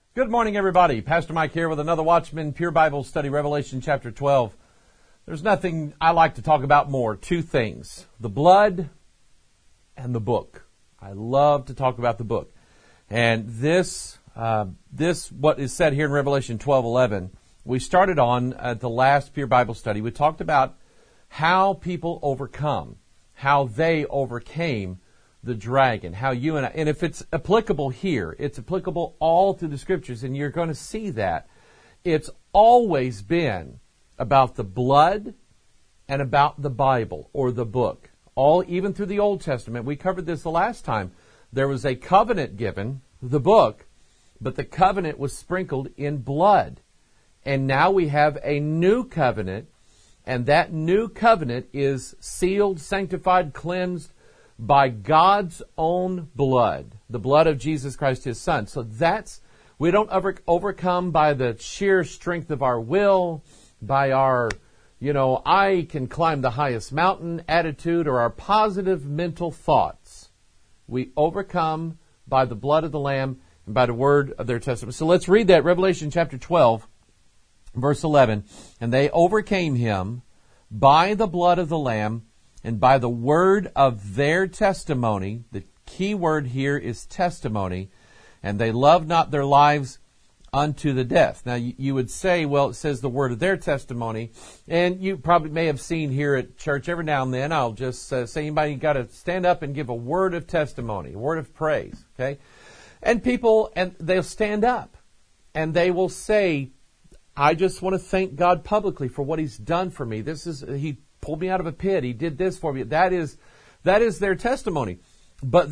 Good morning, everybody. Pastor Mike here with another Watchman Pure Bible Study, Revelation chapter 12. There's nothing I like to talk about more. Two things, the blood and the book. I love to talk about the book. And this what is said here in Revelation 12:11, we started on at the last Pure Bible Study. We talked about how people overcome, how they overcame the dragon, how you and if it's applicable here, it's applicable all through the Scriptures, and you're going to see that. It's always been about the blood and about the Bible or the book. Even through the Old Testament. We covered this the last time. There was a covenant given, the book, but the covenant was sprinkled in blood. And now we have a new covenant, and that new covenant is sealed, sanctified, cleansed by God's own blood, the blood of Jesus Christ, His Son. So we don't overcome by the sheer strength of our will, by our, I can climb the highest mountain attitude, or our positive mental thoughts. We overcome by the blood of the Lamb and by the word of their testimony. So let's read that, Revelation chapter 12, verse 11. And they overcame him by the blood of the Lamb and by the word of their testimony. The key word here is testimony. And they loved not their lives unto the death. Now, you would say, well, it says the word of their testimony. And you probably may have seen here at church every now and then, I'll just say, anybody got to stand up and give a word of testimony, a word of praise, okay? And they'll stand up and they will say, I just want to thank God publicly for what He's done for me. He pulled me out of a pit. He did this for me. That is their testimony. But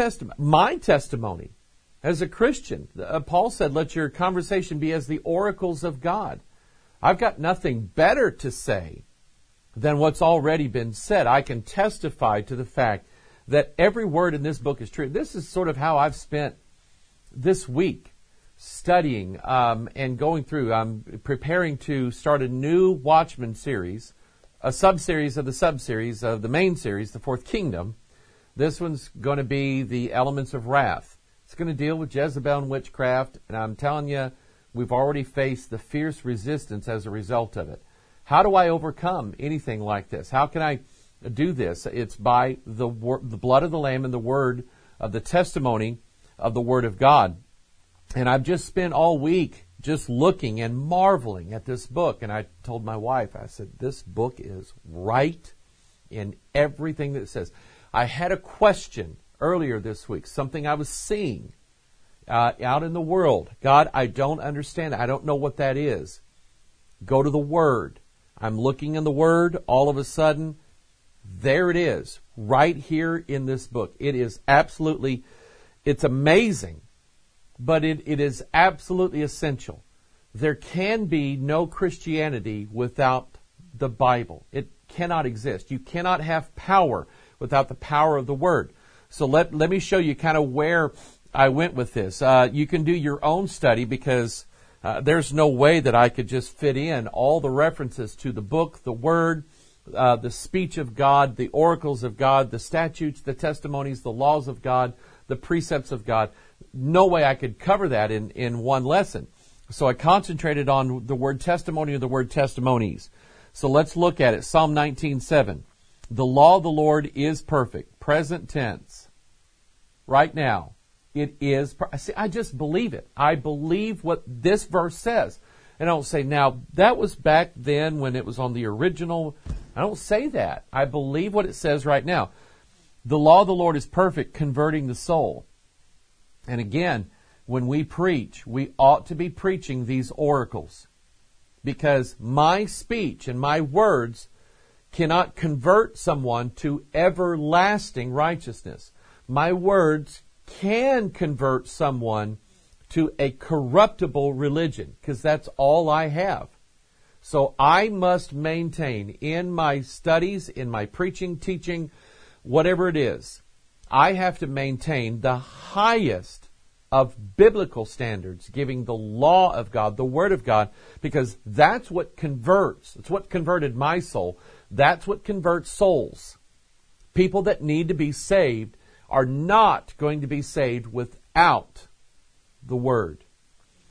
my testimony as a Christian, Paul said, let your conversation be as the oracles of God. I've got nothing better to say than what's already been said. I can testify to the fact that every word in this book is true. This is sort of how I've spent this week studying and going through. I'm preparing to start a new Watchman series, a sub-series of the sub-series of the main series, the Fourth Kingdom. This one's going to be the elements of wrath. It's going to deal with Jezebel and witchcraft, and I'm telling you, we've already faced the fierce resistance as a result of it. How do I overcome anything like this? How can I do this? It's by the blood of the Lamb and the word of the testimony of the Word of God. And I've just spent all week just looking and marveling at this book. And I told my wife, I said, this book is right in everything that it says. I had a question earlier this week, something I was seeing out in the world. God, I don't understand it. I don't know what that is. Go to the Word. I'm looking in the Word. All of a sudden, there it is, right here in this book. It is absolutely, it's amazing, but it is absolutely essential. There can be no Christianity without the Bible. It cannot exist. You cannot have power without the power of the Word. So let me show you kind of where I went with this. You can do your own study because there's no way that I could just fit in all the references to the book, the Word, the speech of God, the oracles of God, the statutes, the testimonies, the laws of God, the precepts of God. No way I could cover that in one lesson. So I concentrated on the word testimony or the word testimonies. So let's look at it. Psalm 19:7. The law of the Lord is perfect. Present tense. Right now. It is. See, I just believe it. I believe what this verse says. And I don't say, now, that was back then when it was on the original. I don't say that. I believe what it says right now. The law of the Lord is perfect, converting the soul. And again, when we preach, we ought to be preaching these oracles. Because my speech and my words cannot convert someone to everlasting righteousness. My words can convert someone to a corruptible religion, because that's all I have. So I must maintain in my studies, in my preaching, teaching, whatever it is, I have to maintain the highest of biblical standards, giving the law of God, the Word of God, because that's what converts. It's what converted my soul. That's what converts souls. People that need to be saved are not going to be saved without the Word.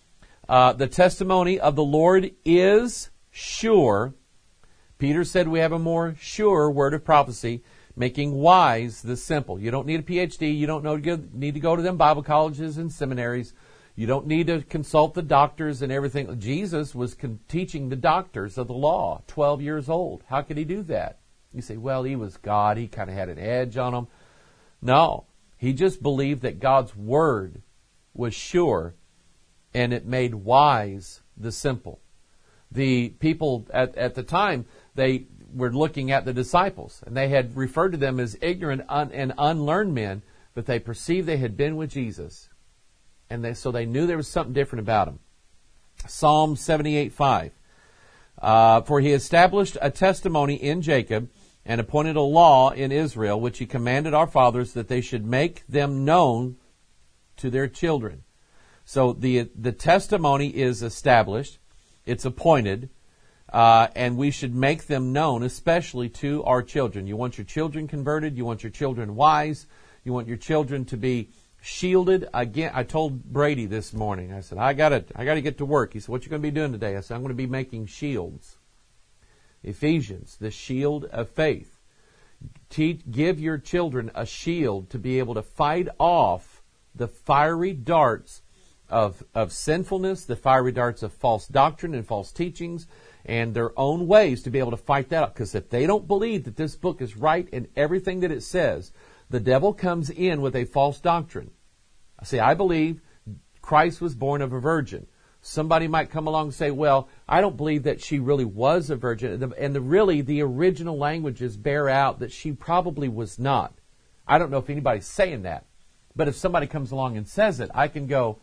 The testimony of the Lord is sure. Peter said we have a more sure word of prophecy, making wise the simple. You don't need a PhD. You don't need to go to them Bible colleges and seminaries. You don't need to consult the doctors and everything. Jesus was teaching the doctors of the law, 12 years old. How could he do that? You say, well, he was God. He kind of had an edge on him. No, he just believed that God's word was sure, and it made wise the simple. The people at the time, they were looking at the disciples, and they had referred to them as ignorant and unlearned men, but they perceived they had been with Jesus. And so they knew there was something different about him. Psalm 78:5. For he established a testimony in Jacob and appointed a law in Israel, which he commanded our fathers that they should make them known to their children. So the testimony is established, it's appointed, and we should make them known, especially to our children. You want your children converted, you want your children wise, you want your children to be shielded. Again, I told Brady this morning, I said, I gotta get to work. He said, what you going to be doing today? I said, I'm going to be making shields. Ephesians, the shield of faith. Give your children a shield to be able to fight off the fiery darts of sinfulness, the fiery darts of false doctrine and false teachings, and their own ways to be able to fight that up. Because if they don't believe that this book is right in everything that it says, the devil comes in with a false doctrine. I say, I believe Christ was born of a virgin. Somebody might come along and say, well, I don't believe that she really was a virgin. And the original languages bear out that she probably was not. I don't know if anybody's saying that. But if somebody comes along and says it, I can go,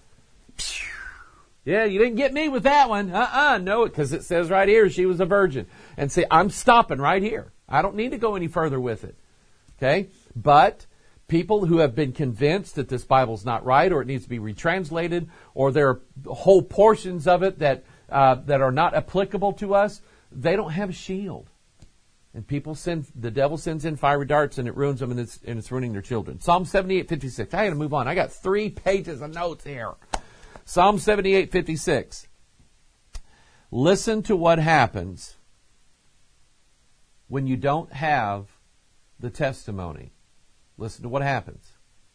yeah, you didn't get me with that one. No, because it says right here she was a virgin. And say, I'm stopping right here. I don't need to go any further with it. Okay? But people who have been convinced that this Bible's not right, or it needs to be retranslated, or there are whole portions of it that are not applicable to us, they don't have a shield. And the devil sends in fiery darts, and it ruins them, and it's ruining their children. Psalm 78:56. I got to move on. I got 3 pages of notes here. Psalm 78:56. Listen to what happens when you don't have the testimony. Listen to what happens.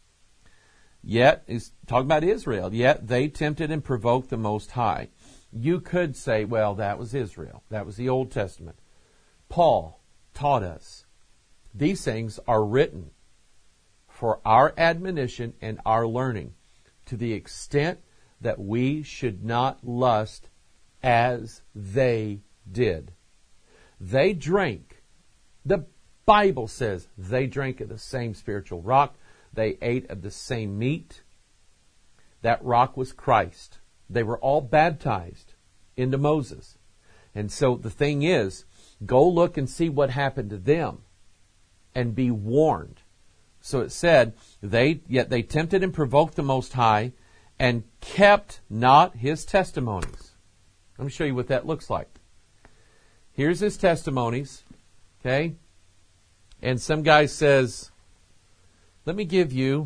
Yet, he's talking about Israel, yet they tempted and provoked the Most High. You could say, well, that was Israel. That was the Old Testament. Paul taught us these things are written for our admonition and our learning, to the extent that we should not lust as they did. They drank. The Bible says they drank of the same spiritual rock. They ate of the same meat. That rock was Christ. They were all baptized into Moses. And so the thing is, go look and see what happened to them and be warned. So it said, yet they tempted and provoked the Most High and kept not his testimonies. Let me show you what that looks like. Here's his testimonies. Okay? And some guy says, let me give you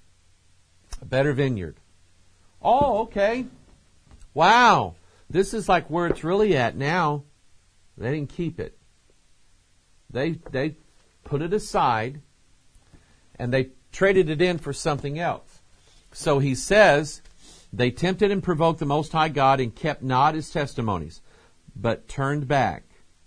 a better vineyard. Oh, okay. Wow. This is like where it's really at now. They didn't keep it. They put it aside and they traded it in for something else. So he says, they tempted and provoked the Most High God and kept not his testimonies, but turned back.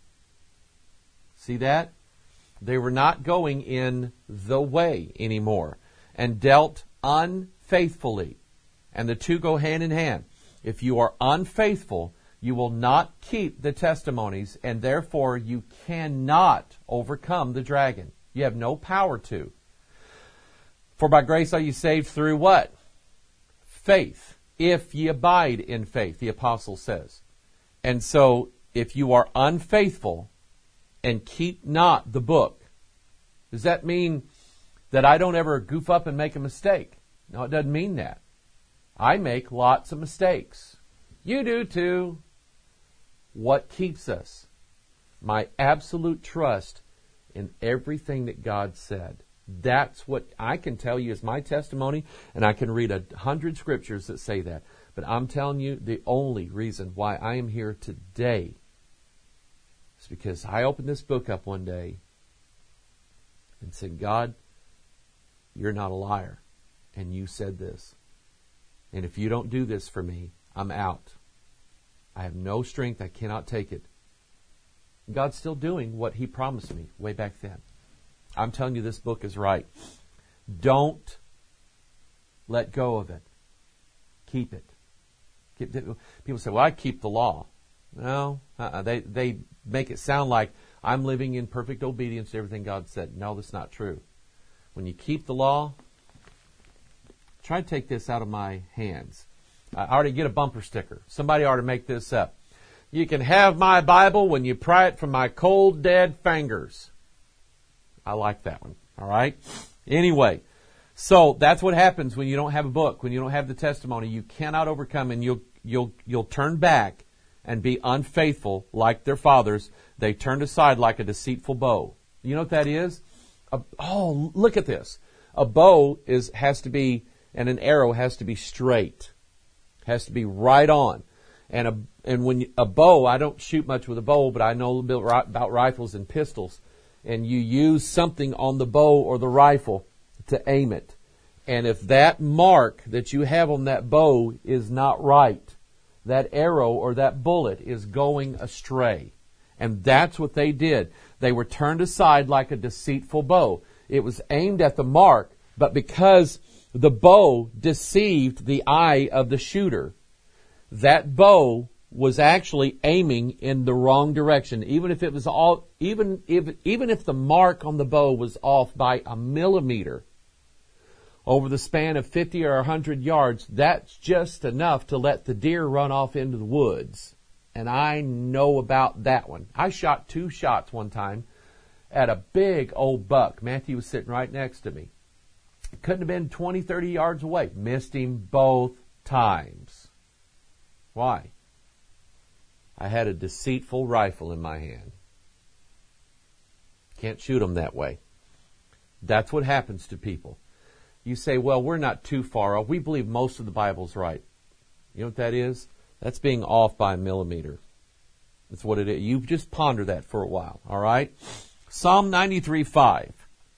See that? They were not going in the way anymore and dealt unfaithfully. And the two go hand in hand. If you are unfaithful, you will not keep the testimonies, and therefore you cannot overcome the dragon. You have no power to. For by grace are you saved through what? Faith. If ye abide in faith, the apostle says. And so, if you are unfaithful and keep not the book, does that mean that I don't ever goof up and make a mistake? No, it doesn't mean that. I make lots of mistakes. You do too. What keeps us? My absolute trust in everything that God said. That's what I can tell you is my testimony, and I can read 100 scriptures that say that. But I'm telling you, the only reason why I am here today is because I opened this book up one day and said, God, you're not a liar. And you said this. And if you don't do this for me, I'm out. I have no strength. I cannot take it. God's still doing what He promised me way back then. I'm telling you, this book is right. Don't let go of it. Keep it. People say, well, I keep the law. No, they make it sound like I'm living in perfect obedience to everything God said. No, that's not true. When you keep the law, try to take this out of my hands. I already get a bumper sticker. Somebody ought to make this up. You can have my Bible when you pry it from my cold, dead fingers. I like that one. All right? Anyway, so that's what happens when you don't have a book, when you don't have the testimony. You cannot overcome, and you'll turn back and be unfaithful like their fathers. They turned aside like a deceitful bow. You know what that is? Oh, look at this. A bow has to be, and an arrow has to be straight. Has to be right on. And when a bow, I don't shoot much with a bow, but I know a little bit about rifles and pistols. And you use something on the bow or the rifle to aim it. And if that mark that you have on that bow is not right, that arrow or that bullet is going astray. And that's what they did. They were turned aside like a deceitful bow. It was aimed at the mark, but because the bow deceived the eye of the shooter, that bow was actually aiming in the wrong direction. Even if the mark on the bow was off by a millimeter over the span of 50 or 100 yards, that's just enough to let the deer run off into the woods. And I know about that one. I shot 2 shots one time at a big old buck. Matthew was sitting right next to me. Couldn't have been 20, 30 yards away. Missed him both times. Why? I had a deceitful rifle in my hand. Can't shoot them that way. That's what happens to people. You say, well, we're not too far off. We believe most of the Bible's right. You know what that is? That's being off by a millimeter. That's what it is. You just ponder that for a while, all right? Psalm 93:5.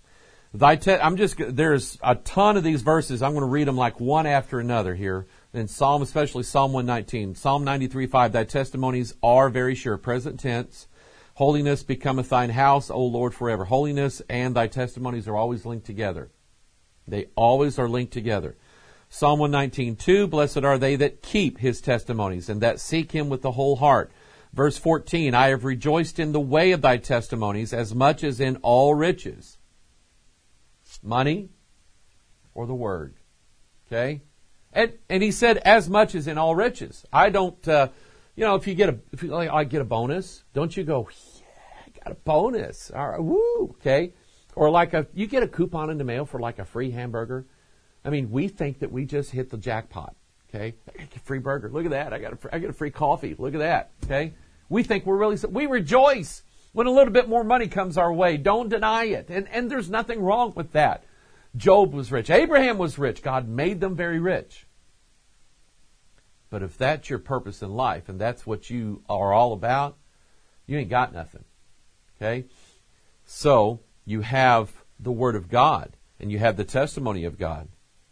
There's a ton of these verses. I'm going to read them like one after another here. In Psalm, especially Psalm 119. Psalm 93:5. Thy testimonies are very sure. Present tense. Holiness becometh thine house, O Lord, forever. Holiness and thy testimonies are always linked together. They always are linked together. Psalm 119:2. Blessed are they that keep his testimonies and that seek him with the whole heart. Verse 14. I have rejoiced in the way of thy testimonies as much as in all riches. Money or the word. Okay? And he said, as much as in all riches. I don't, if I get a bonus, don't you go, yeah, I got a bonus. All right, woo, okay? Or you get a coupon in the mail for like a free hamburger. I mean, we think that we just hit the jackpot, okay? I got a free burger. Look at that. I got a free coffee. Look at that, okay? We think we rejoice when a little bit more money comes our way. Don't deny it. And there's nothing wrong with that. Job was rich. Abraham was rich. God made them very rich. But if that's your purpose in life and that's what you are all about, you ain't got nothing. Okay? So, you have the Word of God and you have the testimony of God.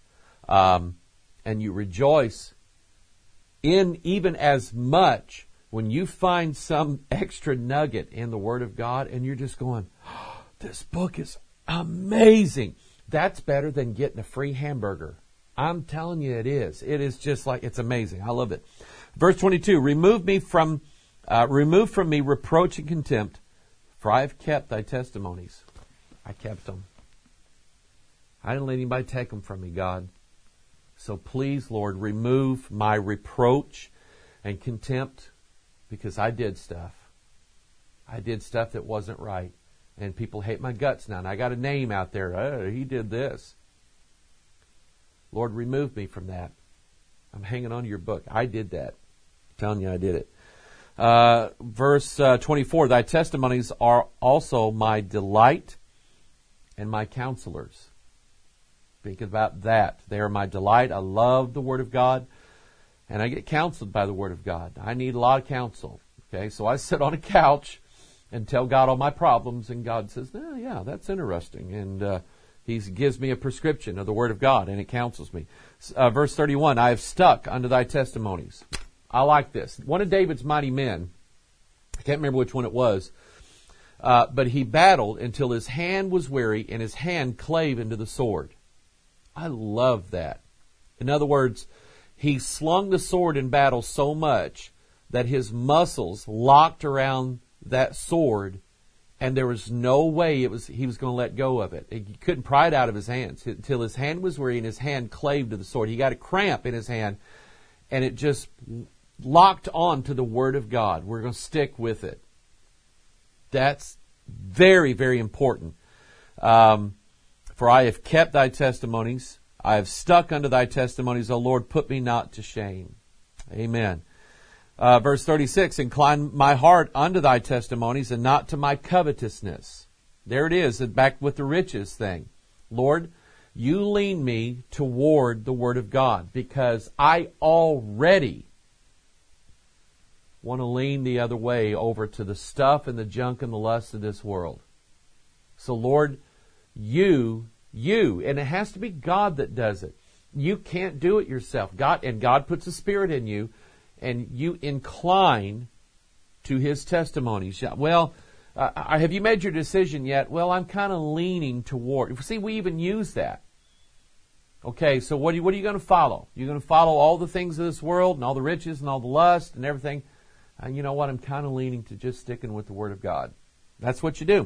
And you rejoice in even as much when you find some extra nugget in the Word of God and you're just going, oh, this book is amazing. That's better than getting a free hamburger. I'm telling you it is. It is just like, it's amazing. I love it. Verse 22, remove from me reproach and contempt, for I have kept thy testimonies. I kept them. I didn't let anybody take them from me, God. So please, Lord, remove my reproach and contempt, because I did stuff. I did stuff that wasn't right. And people hate my guts now. And I got a name out there. Oh, he did this. Lord, remove me from that. I'm hanging on to your book. I did that. I'm telling you I did it. Verse 24. Thy testimonies are also my delight and my counselors. Think about that. They are my delight. I love the Word of God. and I get counseled by the Word of God. I need a lot of counsel. Okay, so I sit on a couch and tell God all my problems, and God says, yeah, that's interesting. And He gives me a prescription of the Word of God, and it counsels me. Verse 31, I have stuck unto thy testimonies. I like this. One of David's mighty men, I can't remember which one it was, but he battled until his hand was weary and his hand clave into the sword. I love that. In other words, he slung the sword in battle so much that his muscles locked around that sword, and there was no way he was going to let go of it. He couldn't pry it out of his hands until his hand was weary and his hand clave to the sword. He got a cramp in his hand, and it just locked on to the Word of God. We're going to stick with it. That's very, very important. For I have kept thy testimonies. I have stuck unto thy testimonies. O Lord, put me not to shame. Amen. Verse 36, incline my heart unto thy testimonies and not to my covetousness. There it is, back with the riches thing. Lord, you lean me toward the Word of God because I already want to lean the other way over to the stuff and the junk and the lust of this world. So Lord, you, and it has to be God that does it. You can't do it yourself. God puts a spirit in you, and you incline to His testimonies. Well, have you made your decision yet? Well, I'm kind of leaning toward. See, we even use that. Okay, so what are you going to follow? You're going to follow all the things of this world and all the riches and all the lust and everything. You know what? I'm kind of leaning to just sticking with the Word of God. That's what you do.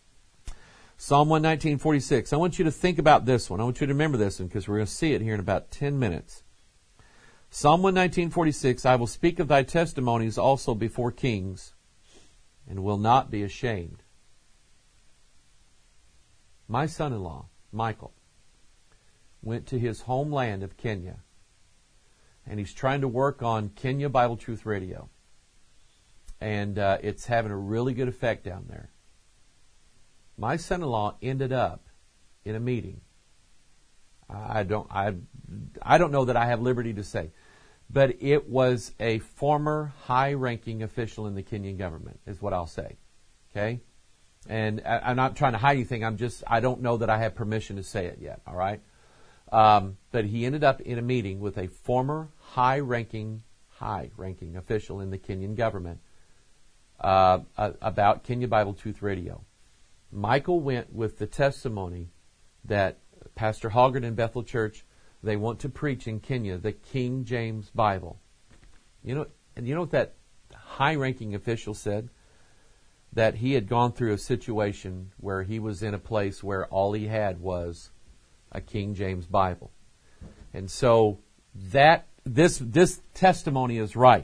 Psalm 119:46. I want you to think about this one. I want you to remember this one because we're going to see it here in about 10 minutes. Psalm 119:46. I will speak of thy testimonies also before kings and will not be ashamed. My son-in-law, Michael, went to his homeland of Kenya, and he's trying to work on Kenya Bible Truth Radio. And it's having a really good effect down there. My son-in-law ended up in a meeting. I don't know that I have liberty to say, but it was a former high-ranking official in the Kenyan government, is what I'll say. Okay? And I'm not trying to hide anything. I don't know that I have permission to say it yet. All right? But he ended up in a meeting with a former high-ranking official in the Kenyan government about Kenya Bible Truth Radio. Michael went with the testimony that Pastor Hoggard and Bethel Church, they want to preach in Kenya the King James Bible. You know what that high-ranking official said? That he had gone through a situation where he was in a place where all he had was a King James Bible. And so this testimony is right.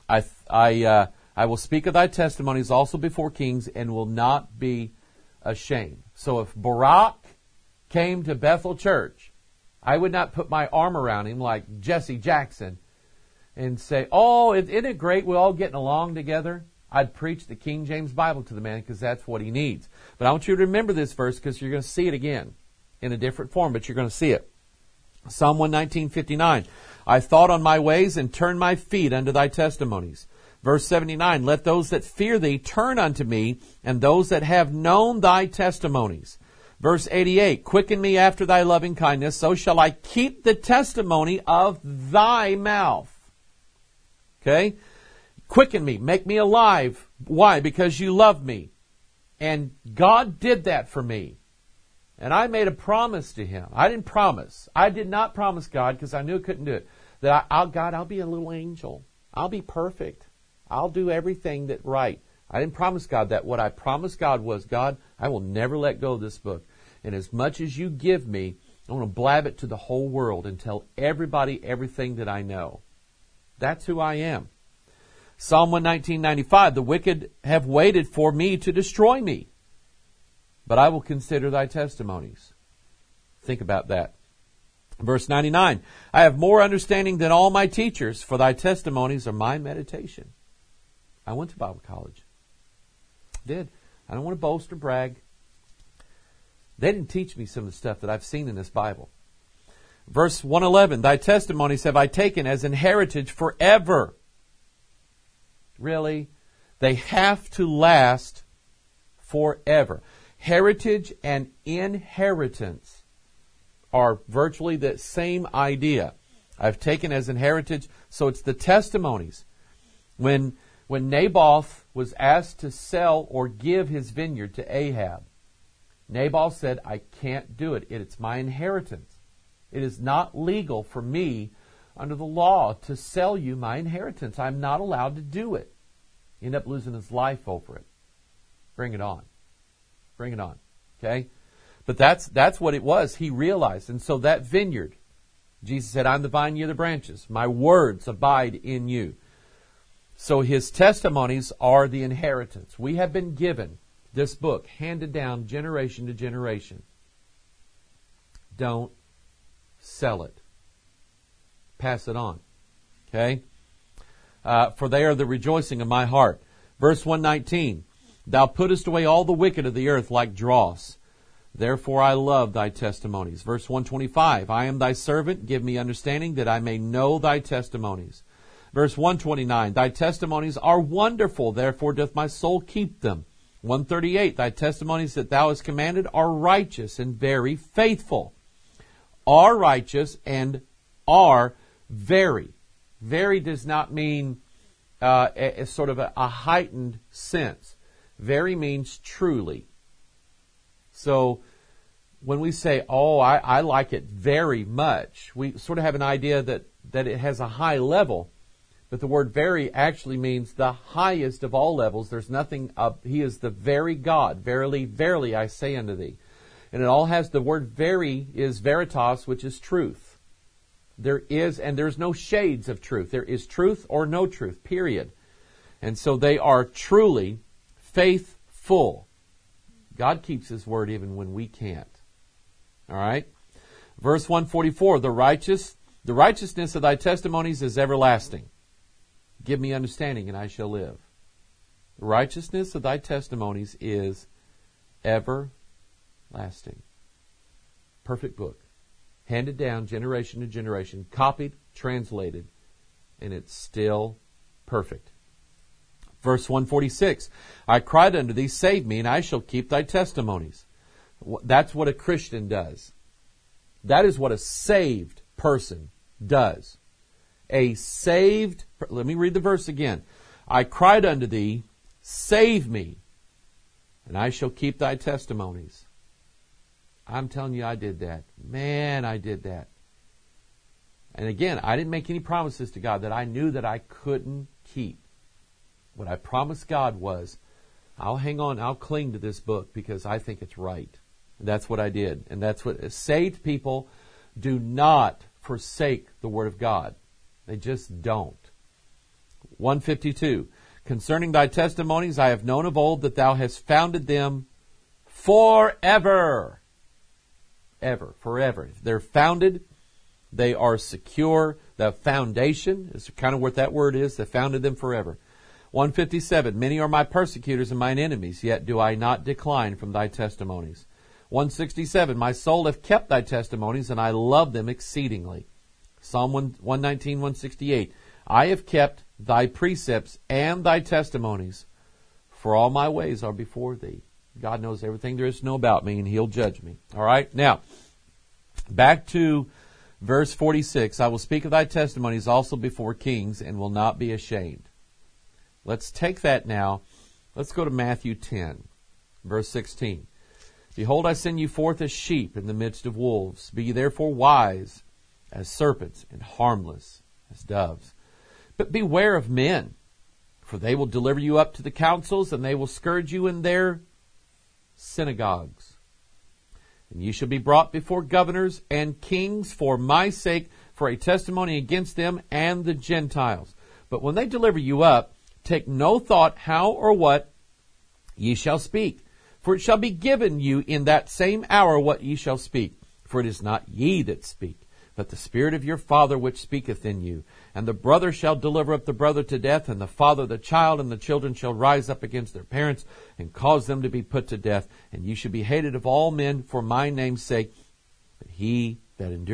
I will speak of thy testimonies also before kings and will not be ashamed. So if Barak came to Bethel Church, I would not put my arm around him like Jesse Jackson and say, oh, isn't it great we're all getting along together? I'd preach the King James Bible to the man because that's what he needs. But I want you to remember this verse because you're going to see it again in a different form, but you're going to see it. Psalm 119:59. I thought on my ways and turned my feet unto thy testimonies. Verse 79, let those that fear thee turn unto me, and those that have known thy testimonies. Verse 88, quicken me after thy loving kindness, so shall I keep the testimony of thy mouth. Okay? Quicken me, make me alive. Why? Because you love me. And God did that for me. And I made a promise to Him. I did not promise God because I knew I couldn't do it. That I'll be a little angel. I'll be perfect. I'll do everything that right. I didn't promise God that. What I promised God was, God, I will never let go of this book. And as much as you give me, I want to blab it to the whole world and tell everybody everything that I know. That's who I am. Psalm 119:95, the wicked have waited for me to destroy me, but I will consider thy testimonies. Think about that. Verse 99, I have more understanding than all my teachers, for thy testimonies are my meditation. I went to Bible college. Did. I don't want to boast or brag. They didn't teach me some of the stuff that I've seen in this Bible. Verse 111, thy testimonies have I taken as an heritage forever. Really? They have to last forever. Heritage and inheritance are virtually the same idea. I've taken as an heritage, so it's the testimonies. When Naboth was asked to sell or give his vineyard to Ahab, Nabal said, I can't do it. It's my inheritance. It is not legal for me under the law to sell you my inheritance. I'm not allowed to do it. He ended up losing his life over it. Bring it on. Bring it on. Okay? But that's what it was. He realized. And so that vineyard, Jesus said, I'm the vine, ye are the branches. My words abide in you. So his testimonies are the inheritance. We have been given this book, handed down generation to generation. Don't sell it. Pass it on. Okay? For they are the rejoicing of my heart. Verse 119, thou puttest away all the wicked of the earth like dross. Therefore I love thy testimonies. Verse 125, I am thy servant, give me understanding that I may know thy testimonies. Verse 129, thy testimonies are wonderful, therefore doth my soul keep them. 138, thy testimonies that thou hast commanded are righteous and very faithful. Are righteous and are very. Very does not mean a sort of a heightened sense. Very means truly. So when we say, oh, I like it very much, we sort of have an idea that it has a high level. But the word very actually means the highest of all levels. There's nothing up. He is the very God. Verily, verily, I say unto thee. And it all has, the word very is veritas, which is truth. There is, and there's no shades of truth. There is truth or no truth, period. And so they are truly faithful. God keeps His word even when we can't. All right? Verse 144, the righteousness of thy testimonies is everlasting. Give me understanding and I shall live. The righteousness of thy testimonies is everlasting. Perfect book. Handed down generation to generation, copied, translated, and it's still perfect. Verse 146, I cried unto thee, save me, and I shall keep thy testimonies. That's what a Christian does. That is what a saved person does. A saved, let me read the verse again. I cried unto thee, save me, and I shall keep thy testimonies. I'm telling you, I did that. Man, I did that. And again, I didn't make any promises to God that I knew that I couldn't keep. What I promised God was, I'll hang on, I'll cling to this book because I think it's right. And that's what I did. And that's what saved people do not forsake the Word of God. They just don't. 152, concerning thy testimonies I have known of old that thou hast founded them forever. Ever, forever. They're founded. They are secure. The foundation is kind of what that word is. They founded them forever. 157, many are my persecutors and mine enemies, yet do I not decline from thy testimonies. 167, my soul hath kept thy testimonies, and I love them exceedingly. Psalm 119, 168, I have kept thy precepts and thy testimonies, for all my ways are before thee. God knows everything there is to know about me, and He'll judge me. All right? Now, back to verse 46. I will speak of thy testimonies also before kings, and will not be ashamed. Let's take that now. Let's go to Matthew 10, verse 16. Behold, I send you forth as sheep in the midst of wolves. Be ye therefore wise as serpents, and harmless as doves. But beware of men, for they will deliver you up to the councils, and they will scourge you in their synagogues. And ye shall be brought before governors and kings for my sake, for a testimony against them and the Gentiles. But when they deliver you up, take no thought how or what ye shall speak. For it shall be given you in that same hour what ye shall speak. For it is not ye that speak, but the Spirit of your Father which speaketh in you. And the brother shall deliver up the brother to death, and the father the child, and the children shall rise up against their parents, and cause them to be put to death. And ye shall be hated of all men for my name's sake, but he that endureth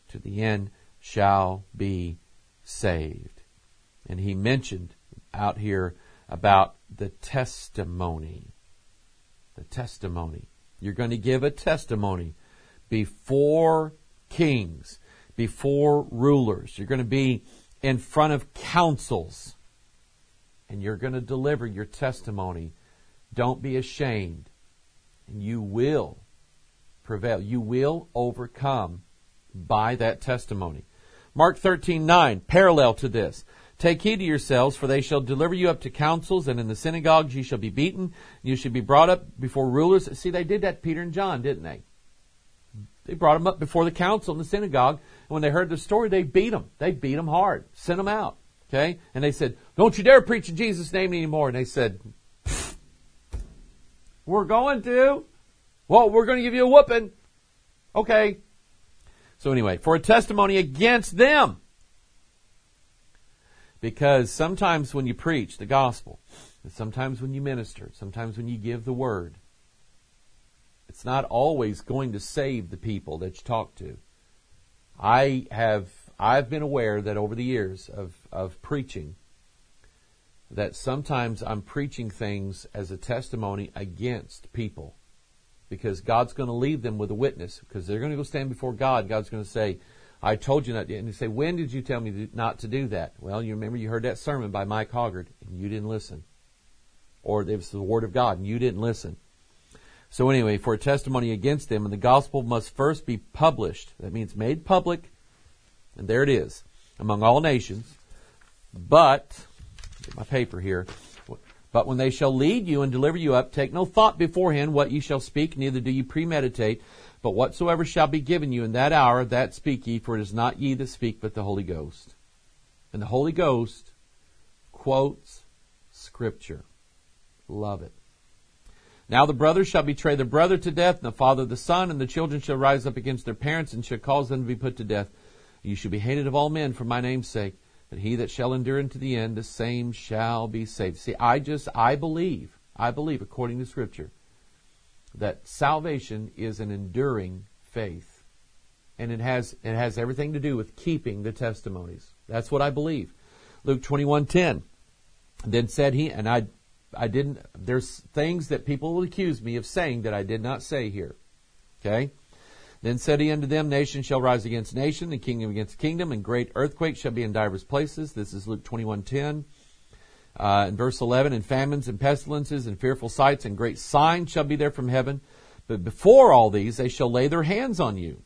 to the end shall be saved. And he mentioned out here about the testimony. The testimony. You're going to give a testimony before kings, before rulers. You're going to be in front of councils, and you're going to deliver your testimony. Don't be ashamed, and you will prevail. You will overcome by that testimony. Mark 13:9, parallel to this. Take heed to yourselves, for they shall deliver you up to councils, and in the synagogues you shall be beaten. You shall be brought up before rulers. See, they did that to Peter and John, didn't they? They brought them up before the council in the synagogue, and when they heard the story, they beat them. They beat them hard, sent them out. Okay? And they said, "Don't you dare preach in Jesus' name anymore." And they said, "We're going to. Well, we're going to give you a whooping." Okay. So anyway, for a testimony against them. Because sometimes when you preach the gospel, and sometimes when you minister, sometimes when you give the word, it's not always going to save the people that you talk to. I've been aware that over the years of preaching, that sometimes I'm preaching things as a testimony against people. Because God's going to leave them with a witness. Because they're going to go stand before God. God's going to say, "I told you not to." And they say, "When did you tell me not to do that?" Well, you remember you heard that sermon by Mike Hoggard, and you didn't listen. Or it was the Word of God, and you didn't listen. So anyway, for a testimony against them, and the gospel must first be published. That means made public, and there it is, among all nations. But, get my paper here. But when they shall lead you and deliver you up, take no thought beforehand what ye shall speak, neither do ye premeditate. But whatsoever shall be given you in that hour, that speak ye, for it is not ye that speak, but the Holy Ghost. And the Holy Ghost quotes Scripture. Love it. Now the brother shall betray the brother to death, and the father the son, and the children shall rise up against their parents, and shall cause them to be put to death. You shall be hated of all men for my name's sake. But he that shall endure unto the end, the same shall be saved. See, I believe, according to Scripture, that salvation is an enduring faith. And it has everything to do with keeping the testimonies. That's what I believe. Luke 21:10. Then said he, and I didn't, there's things that people will accuse me of saying that I did not say here. Okay? Then said he unto them, Nation shall rise against nation, and kingdom against kingdom, and great earthquakes shall be in divers places. This is Luke 21:10. In verse 11, and famines and pestilences and fearful sights and great signs shall be there from heaven. But before all these, they shall lay their hands on you.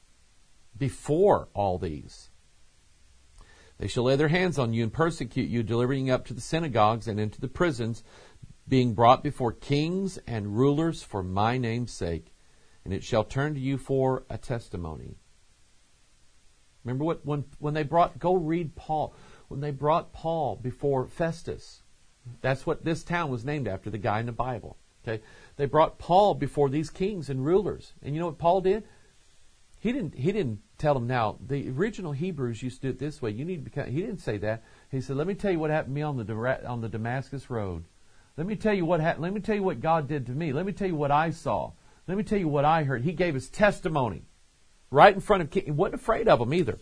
Before all these. They shall lay their hands on you and persecute you, delivering you up to the synagogues and into the prisons, being brought before kings and rulers for my name's sake. And it shall turn to you for a testimony. Remember when they brought, go read Paul. When they brought Paul before Festus, that's what this town was named after, the guy in the Bible. Okay, they brought Paul before these kings and rulers, and you know what Paul did? He didn't tell them. Now the original Hebrews used to do it this way. You need to become. He didn't say that. He said, "Let me tell you what happened to me on the Damascus road. Let me tell you what happened. Let me tell you what God did to me. Let me tell you what I saw. Let me tell you what I heard." He gave his testimony right in front of king. He wasn't afraid of them either.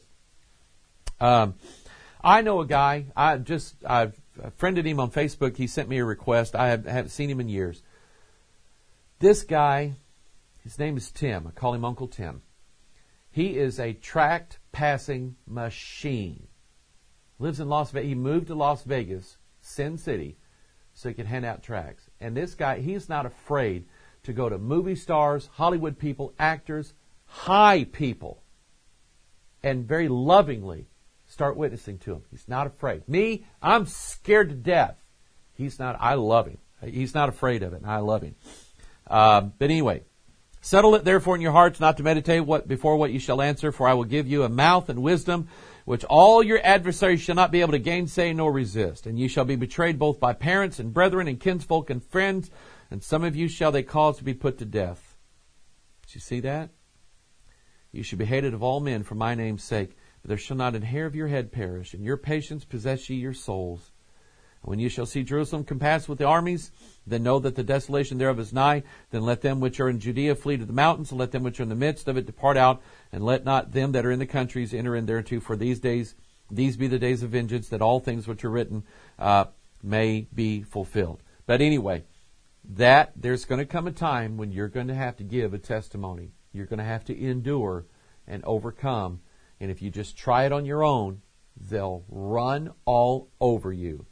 I know a guy. I've friended him on Facebook. He sent me a request. I haven't seen him in years. This guy, his name is Tim. I call him Uncle Tim. He is a tract passing machine. Lives in Las Vegas. He moved to Las Vegas, Sin City, so he could hand out tracts. And this guy, he's not afraid to go to movie stars, Hollywood people, actors, high people, and very lovingly start witnessing to him. He's not afraid. Me, I'm scared to death. He's not. I love him. He's not afraid of it, and I love him. But anyway, settle it therefore in your hearts not to meditate before what you shall answer, for I will give you a mouth and wisdom, which all your adversaries shall not be able to gainsay nor resist. And ye shall be betrayed both by parents and brethren and kinsfolk and friends, and some of you shall they cause to be put to death. Did you see that? You shall be hated of all men for my name's sake, but there shall not an hair of your head perish, and your patience possess ye your souls. When you shall see Jerusalem compassed with the armies, then know that the desolation thereof is nigh. Then let them which are in Judea flee to the mountains, and let them which are in the midst of it depart out, and let not them that are in the countries enter in thereto. For these be the days of vengeance, that all things which are written may be fulfilled. But anyway, there's going to come a time when you're going to have to give a testimony. You're going to have to endure and overcome. And if you just try it on your own, they'll run all over you.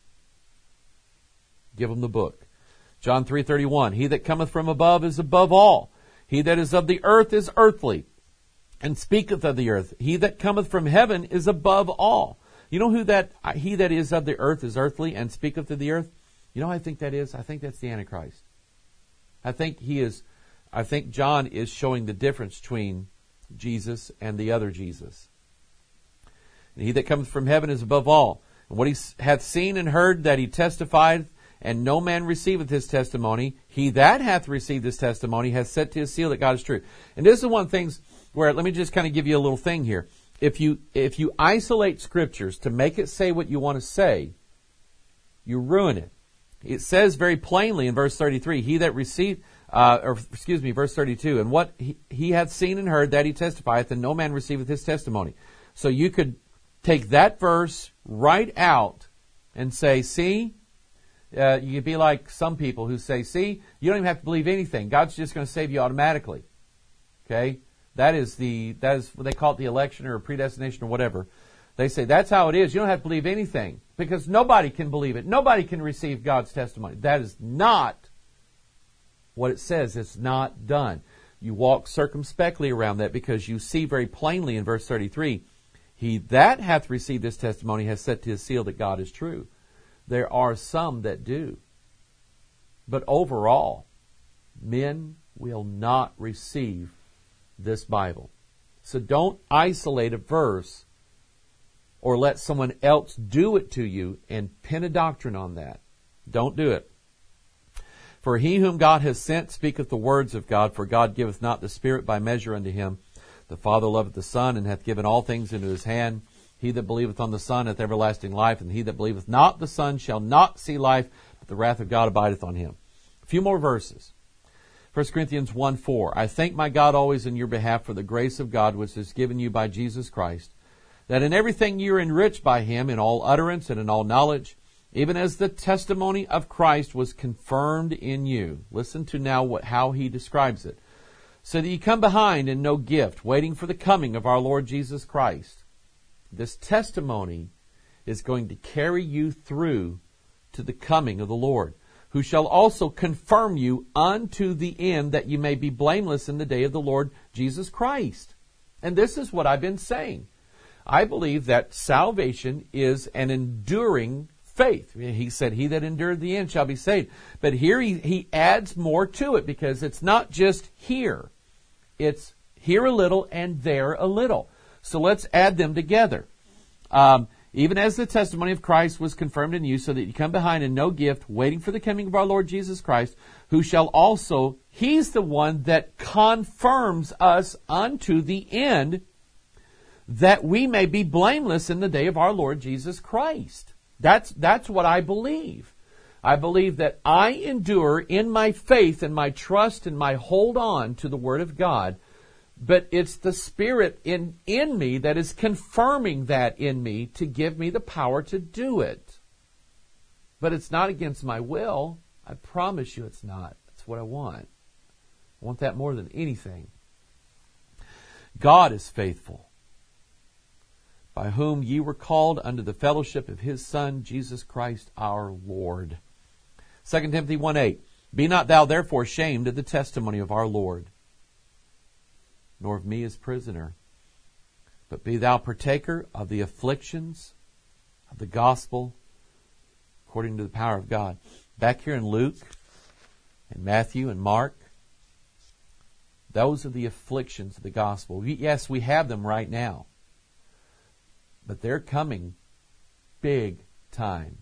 Give them the book. John 3:31, he that cometh from above is above all. He that is of the earth is earthly, and speaketh of the earth. He that cometh from heaven is above all. You know who he that is of the earth is earthly, and speaketh of the earth? You know who I think that is? I think that's the Antichrist. I think John is showing the difference between Jesus and the other Jesus. And he that cometh from heaven is above all. And what he hath seen and heard, that he testified, and no man receiveth his testimony. He that hath received his testimony hath set to his seal that God is true. And this is one of the things where, let me just kind of give you a little thing here. If you isolate scriptures to make it say what you want to say, you ruin it. It says very plainly in verse 33, he that received, verse 32, and what he hath seen and heard, that he testifieth, and no man receiveth his testimony. So you could take that verse right out and say, see, you could be like some people who say, see, you don't even have to believe anything. God's just going to save you automatically. Okay? That is what they call it, the election or predestination or whatever. They say that's how it is. You don't have to believe anything because nobody can believe it. Nobody can receive God's testimony. That is not what it says. It's not done. You walk circumspectly around that because you see very plainly in verse 33, he that hath received this testimony has set to his seal that God is true. There are some that do. But overall, men will not receive this Bible. So don't isolate a verse or let someone else do it to you and pin a doctrine on that. Don't do it. For he whom God has sent speaketh the words of God, for God giveth not the Spirit by measure unto him. The Father loveth the Son, and hath given all things into his hand. He that believeth on the Son hath everlasting life, and he that believeth not the Son shall not see life, but the wrath of God abideth on him. A few more verses. 1 Corinthians 1:4. I thank my God always in your behalf for the grace of God which is given you by Jesus Christ, that in everything you are enriched by him in all utterance and in all knowledge, even as the testimony of Christ was confirmed in you. Listen to now how he describes it. So that you come behind in no gift, waiting for the coming of our Lord Jesus Christ. This testimony is going to carry you through to the coming of the Lord, who shall also confirm you unto the end, that you may be blameless in the day of the Lord Jesus Christ. And this is what I've been saying. I believe that salvation is an enduring faith. He said, he that endured the end shall be saved. But here he adds more to it, because it's not just here. It's here a little and there a little. So let's add them together. Even as the testimony of Christ was confirmed in you, so that you come behind in no gift, waiting for the coming of our Lord Jesus Christ, who shall also, he's the one that confirms us unto the end, that we may be blameless in the day of our Lord Jesus Christ. That's what I believe. I believe that I endure in my faith and my trust and my hold on to the Word of God, but it's the Spirit in me that is confirming that in me to give me the power to do it. But it's not against my will. I promise you it's not. That's what I want. I want that more than anything. God is faithful, by whom ye were called unto the fellowship of his Son, Jesus Christ our Lord. 2 Timothy 1:8. Be not thou therefore ashamed of the testimony of our Lord, nor of me as prisoner, but be thou partaker of the afflictions of the gospel according to the power of God. Back here in Luke and Matthew and Mark, those are the afflictions of the gospel. Yes, we have them right now, but they're coming big time.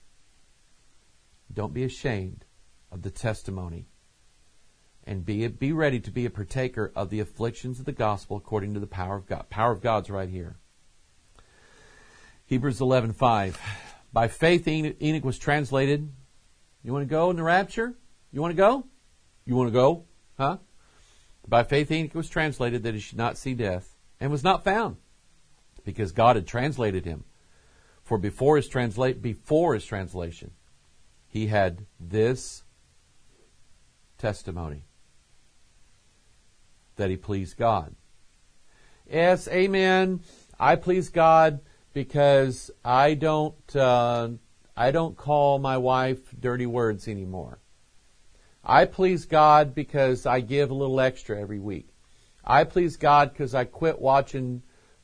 Don't be ashamed of the testimony, and be ready to be a partaker of the afflictions of the gospel according to the power of God. Power of God's right here. Hebrews 11:5. By faith Enoch was translated. You want to go in the rapture? You want to go? You want to go? Huh? By faith Enoch was translated that he should not see death, and was not found, because God had translated him. For before his translation, he had this testimony, that he pleased God. Yes, amen. I please God because I don't call my wife dirty words anymore. I please God because I give a little extra every week. I please God because I quit watching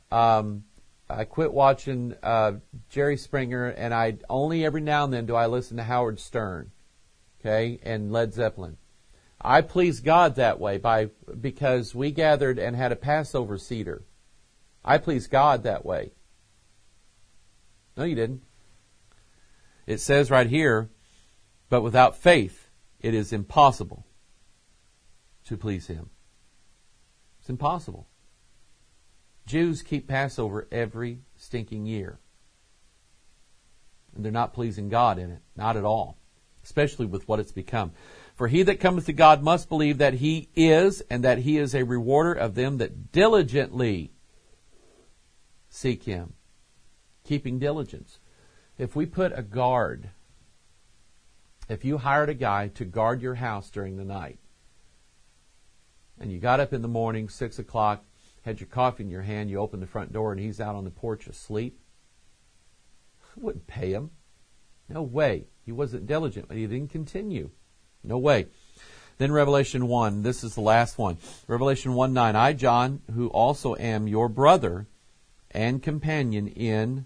Jerry Springer, and I only every now and then do I listen to Howard Stern, okay, and Led Zeppelin. I please God that way because we gathered and had a Passover Seder. I please God that way. No, you didn't. It says right here, but without faith, it is impossible to please Him. It's impossible. Jews keep Passover every stinking year. And they're not pleasing God in it. Not at all. Especially with what it's become. For he that cometh to God must believe that He is, and that He is a rewarder of them that diligently seek Him. Keeping diligence. If we put a guard, if you hired a guy to guard your house during the night, and you got up in the morning, 6 o'clock, had your coffee in your hand, you opened the front door, and he's out on the porch asleep, I wouldn't pay him. No way. He wasn't diligent, but he didn't continue. No way. Then Revelation 1, this is the last one. Revelation 1:9, I, John, who also am your brother and companion in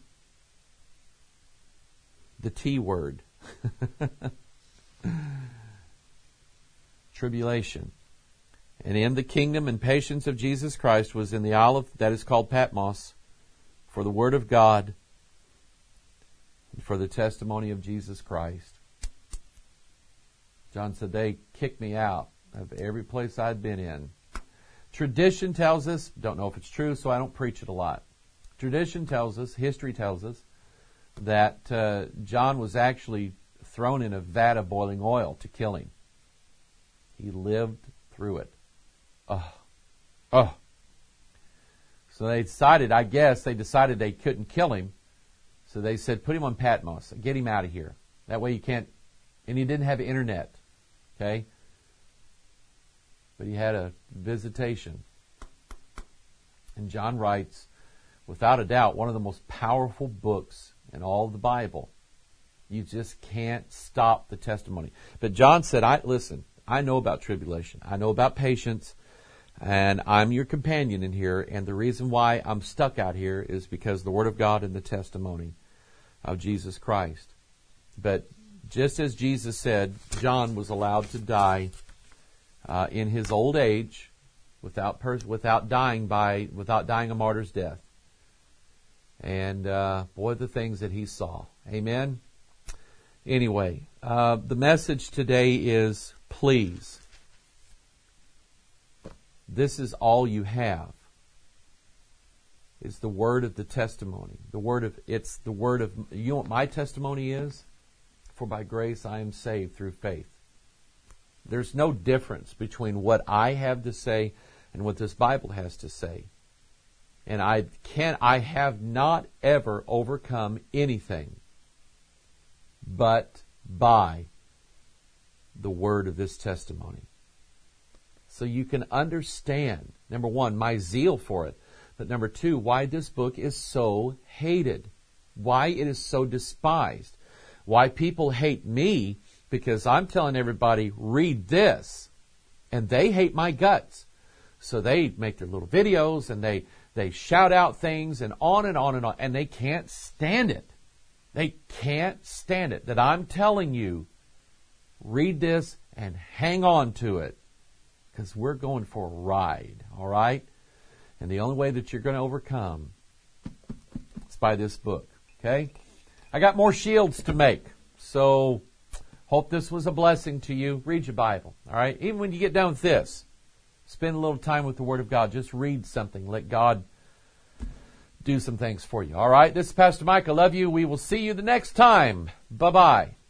the T word. Tribulation. And in the kingdom and patience of Jesus Christ was in the isle that is called Patmos, for the word of God and for the testimony of Jesus Christ. John said, they kicked me out of every place I'd been in. Tradition tells us, don't know if it's true, so I don't preach it a lot. Tradition tells us, history tells us, that John was actually thrown in a vat of boiling oil to kill him. He lived through it. So they decided they couldn't kill him. So they said, put him on Patmos. Get him out of here. That way you can't. And he didn't have internet. Okay? But he had a visitation. And John writes, without a doubt, one of the most powerful books in all of the Bible. You just can't stop the testimony. But John said, listen, I know about tribulation. I know about patience. And I'm your companion in here. And the reason why I'm stuck out here is because of the Word of God and the testimony of Jesus Christ. But just as Jesus said, John was allowed to die in his old age without dying a martyr's death. And boy, the things that he saw. Amen. Anyway, the message today is, please, this is all you have. It's the word of the testimony. You know what my testimony is? For by grace I am saved through faith. There's no difference between what I have to say and what this Bible has to say. And I have not ever overcome anything but by the word of this testimony. So you can understand, number one, my zeal for it. But number two, why this book is so hated. Why it is so despised. Why people hate me, because I'm telling everybody, read this. And they hate my guts. So they make their little videos and they shout out things and on and on and on. And they can't stand it. They can't stand it that I'm telling you, read this and hang on to it. Because we're going for a ride, all right? And the only way that you're going to overcome is by this book, okay? I got more shields to make, so hope this was a blessing to you. Read your Bible, all right? Even when you get done with this, spend a little time with the Word of God. Just read something. Let God do some things for you. All right, this is Pastor Mike. I love you. We will see you the next time. Bye-bye.